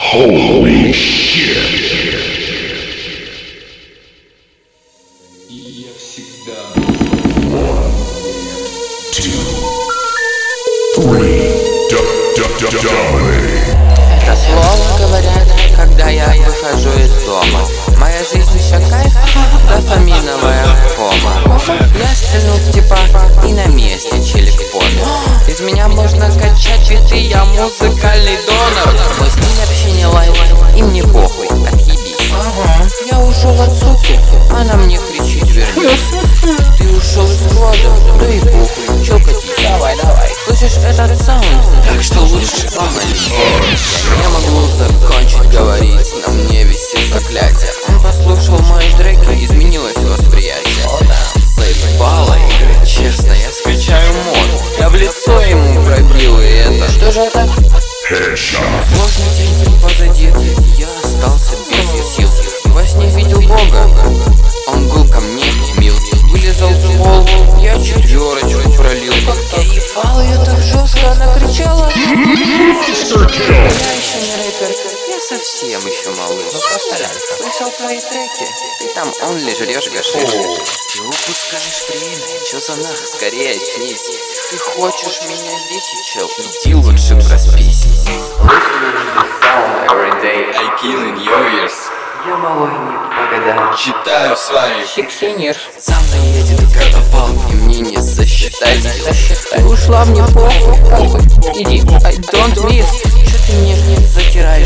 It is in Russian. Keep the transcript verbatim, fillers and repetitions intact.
Holy shit! Я всегда One, two, three. Dominate. Это слово говорят, когда я выхожу из дома. Моя жизнь еще кайф, дофаминовая кома. Я стрельнул в типа и на месте челик помер. Из меня можно качать биты, я музыкальный донор. Мой стиль общения лайв, и мне похуй, отъебись. Ага, я ушел от суки, она мне кричит вернись. Ты ушел из склада, да и похуй, чё катись. Давай, давай. Слышишь этот саунд? Так что лучше помолись. Я не могу закончить говорить, на мне висит заклятие. Он послушал мои треки, изменилось восприятие. Заебало играть честно, я скачаю мод. Я в лицо ему пробил, и это... Что же это? Headshot. Сложный день позади, я остался без сил. Во сне видел Бога, он был ко мне мил. Вылезал в пол, я четверочку пролил. Я ебал ее так жестко, она кричала. Я еще не рэпер, я совсем еще малыш. Слышал твои треки, ты там онли жрешь гашиш. Ты упускаешь время, чё за нах, скорее очнись. Ты хочешь меня бесить, чел, иди лучше проспись. I killing your ears. Я малой не погадаю. Читаю с вами. Сексинер. За мной едет катафалк, и мне не засчитать. Засчитай. Ушла мне похуй, похуй. Иди, I don't miss. Чё ты мне затираешь?